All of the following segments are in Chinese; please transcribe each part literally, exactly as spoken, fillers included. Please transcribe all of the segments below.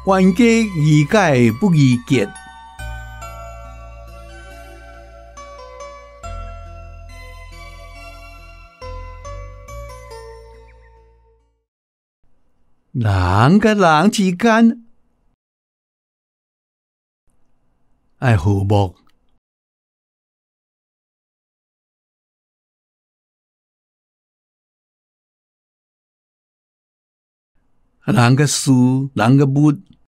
冤家宜解不宜结。人甲人之间爱和睦，人甲事、人甲物，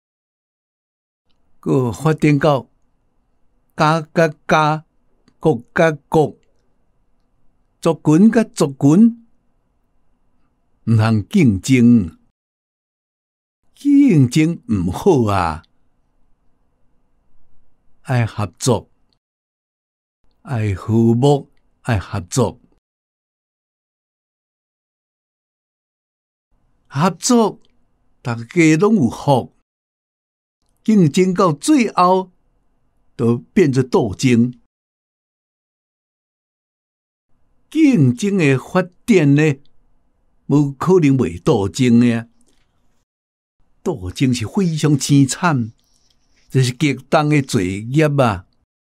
佮发展到家甲家、国甲国、族群甲族群，毋通竞争。竞争毋好啊，爱合作，爱和睦，爱合作，合作，大家拢有福。竞争到最后，都变做斗争。竞争的发展呢，无可能袂斗争的。斗争是非常凄惨，这是极重的罪孽啊！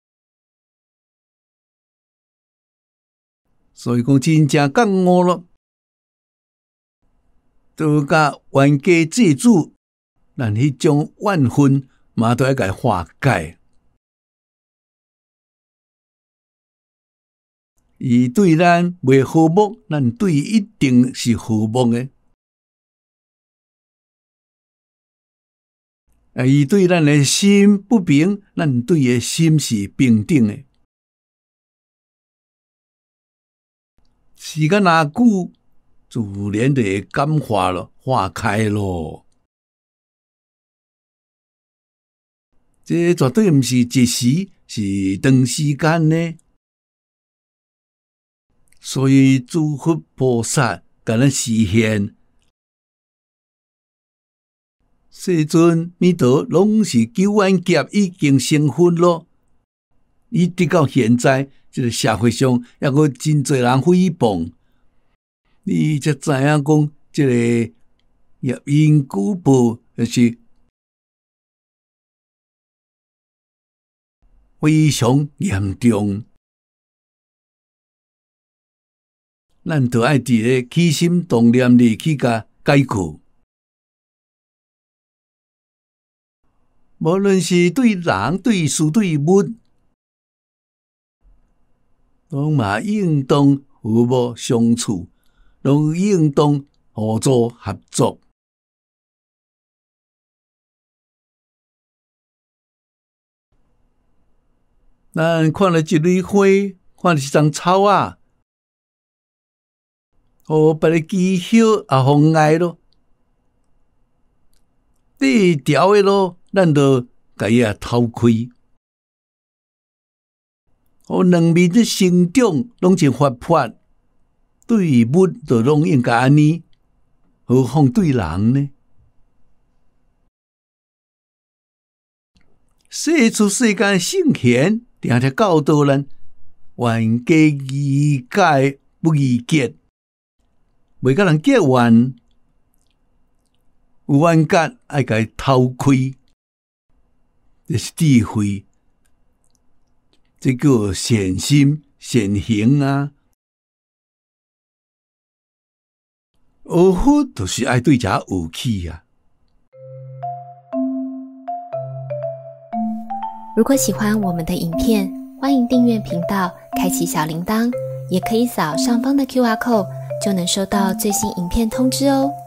所以讲，真正觉悟咯，都甲冤家祭祖，咱迄种怨恨嘛都要甲化解。伊对咱袂和睦，咱对伊一定是和睦的。啊！伊对咱的心不平，咱对伊的心是平等的。时间若久，自然就会感化咯，化开咯。这绝对毋是一时，是长时间呢。所以诸佛菩萨甲咱示现。世尊弥陀拢是九万劫已经成佛咯，伊直到现在，这个社会上还阁真侪人诽谤，你才知影讲，这个业因果报是非常严重，咱着爱伫咧起心动念里去甲解决。无论是对人、对事、对物，拢嘛应当和睦相处，拢应当合作合作。咱看了一蕊花，看了一丛草啊，互别个讥笑也妨碍咯，对调的咯。咱就甲伊啊偷开，互两面的成长拢真活泼，对物就拢应该安尼，何况对人呢？世出世间圣贤，定定教导咱：冤家宜解不宜结，袂甲人结怨，有冤家爱甲伊偷开。这是智慧，这叫善心善行啊！学佛就是爱对遮有气啊！ 如果喜欢我们的影片，欢迎订阅频道，开启小铃铛，也可以扫上方的 Q R code，就能收到最新影片通知哦。